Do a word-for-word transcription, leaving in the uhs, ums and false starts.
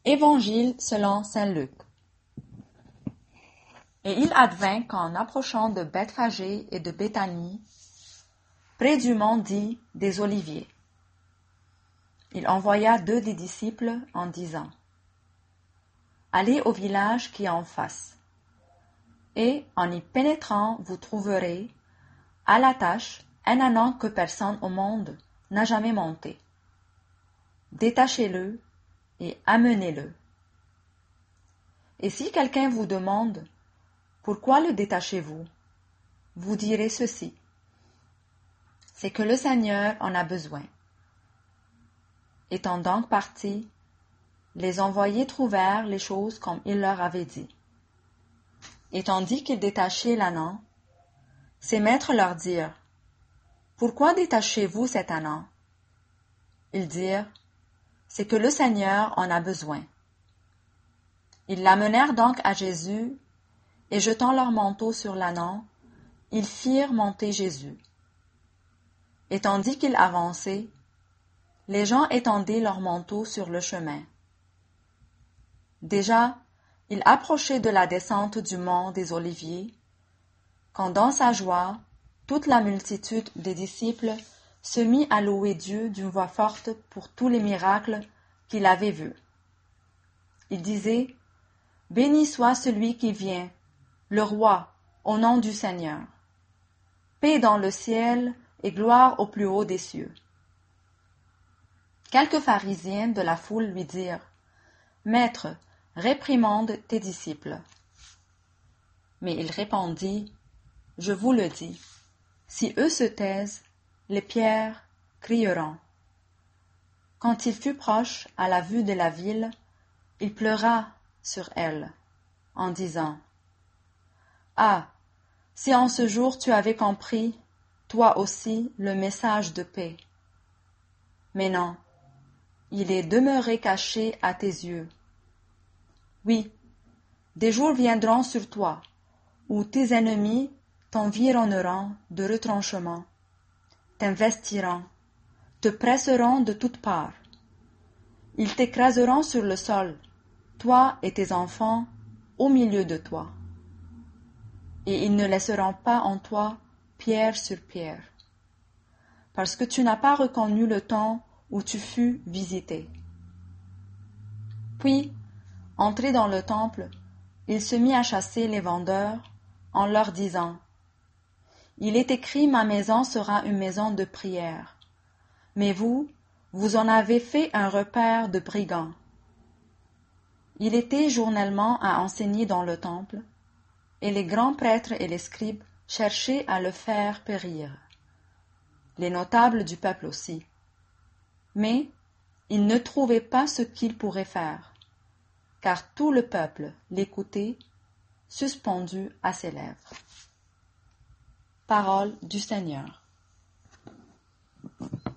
Évangile selon saint Luc. Et il advint qu'en approchant de Bethphagée et de Béthanie, près du mont dit des Oliviers, il envoya deux des disciples en disant, allez au village qui est en face, et en y pénétrant vous trouverez à la tâche un ânon que personne au monde n'a jamais monté. Détachez-le et amenez-le. Et si quelqu'un vous demande « Pourquoi le détachez-vous » vous direz ceci. C'est que le Seigneur en a besoin. Étant donc partis, les envoyés trouvèrent les choses comme il leur avait dit. Et tandis qu'ils détachaient l'ânon, ses maîtres leur dirent « Pourquoi détachez-vous cet ânon » Ils dirent « C'est que le Seigneur en a besoin. » Ils l'amenèrent donc à Jésus, et jetant leur manteau sur l'ânon, ils firent monter Jésus. Et tandis qu'il avançait, les gens étendaient leurs manteaux sur le chemin. Déjà, il approchait de la descente du mont des Oliviers, quand dans sa joie, toute la multitude des disciples se mit à louer Dieu d'une voix forte pour tous les miracles qu'il avait vus. Il disait, « Béni soit celui qui vient, le roi, au nom du Seigneur. Paix dans le ciel et gloire au plus haut des cieux. » Quelques pharisiens de la foule lui dirent, « Maître, réprimande tes disciples. » Mais il répondit, « Je vous le dis, si eux se taisent, les pierres crieront. » Quand il fut proche à la vue de la ville, il pleura sur elle, en disant, « Ah, si en ce jour tu avais compris, toi aussi, le message de paix. Mais non, il est demeuré caché à tes yeux. Oui, des jours viendront sur toi, où tes ennemis t'environneront de retranchements, t'investiront, te presseront de toutes parts. Ils t'écraseront sur le sol, toi et tes enfants, au milieu de toi. Et ils ne laisseront pas en toi pierre sur pierre, parce que tu n'as pas reconnu le temps où tu fus visité. » Puis, entré dans le temple, il se mit à chasser les vendeurs, en leur disant, « Il est écrit, ma maison sera une maison de prière, mais vous, vous en avez fait un repaire de brigands. » Il était journellement à enseigner dans le temple, et les grands prêtres et les scribes cherchaient à le faire périr, les notables du peuple aussi. Mais ils ne trouvaient pas ce qu'ils pourraient faire, car tout le peuple l'écoutait, suspendu à ses lèvres. Parole du Seigneur.